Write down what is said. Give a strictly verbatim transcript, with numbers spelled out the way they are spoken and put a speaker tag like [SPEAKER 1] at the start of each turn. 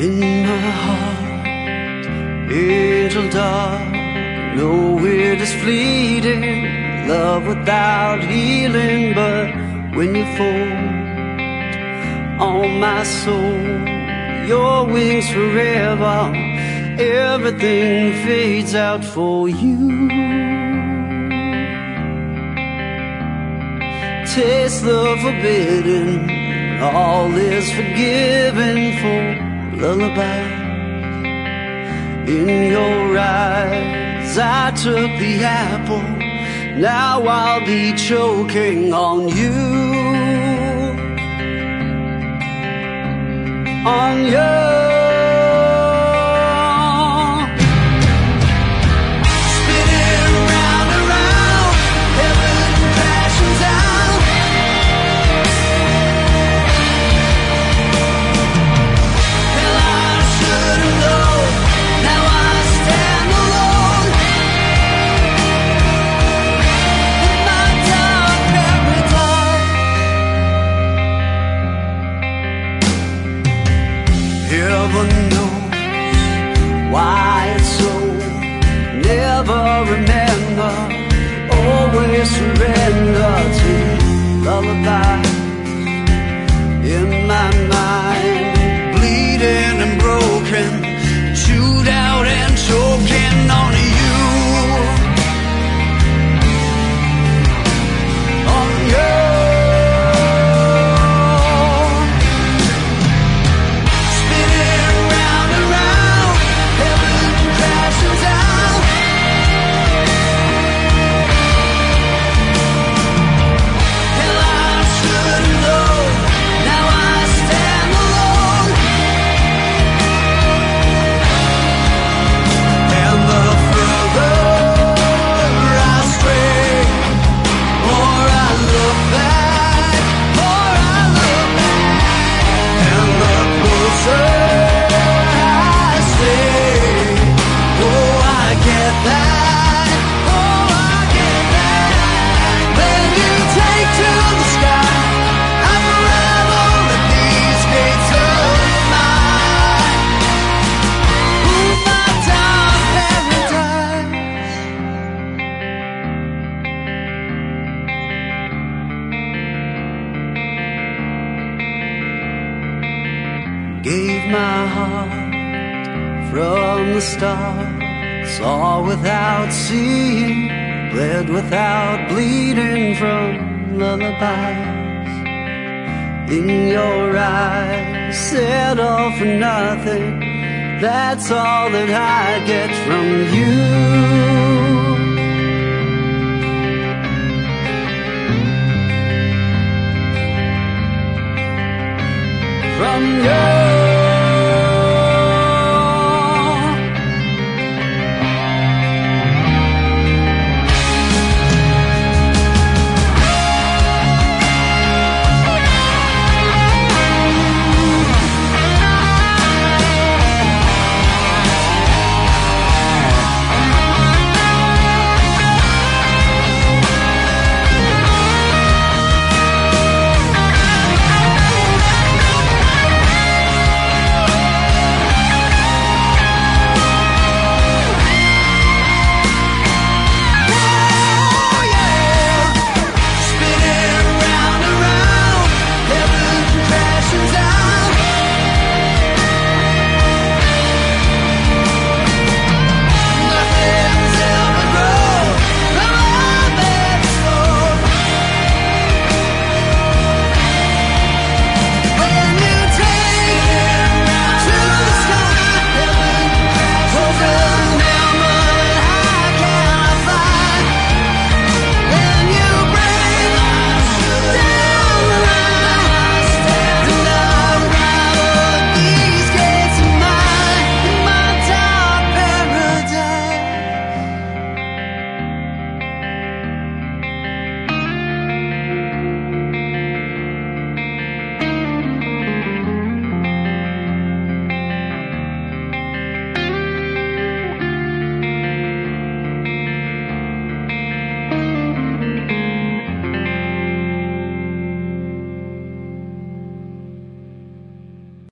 [SPEAKER 1] In my heart, angel dark, know it is fleeting, love without healing. But when you fold on my soul, your wings forever, everything fades out for you. Taste the forbidden, all is forgiven for lullaby. In your eyes I took the apple, now I'll be choking on you. On you. Heaven knows why it's so. Never remember, always surrender to lullabies. In my mind, bleeding and broken, chewed out and choking on you. On you. Gave my heart from the start, saw without seeing, bled without bleeding from lullabies. In your eyes, said all for nothing, that's all that I get from you.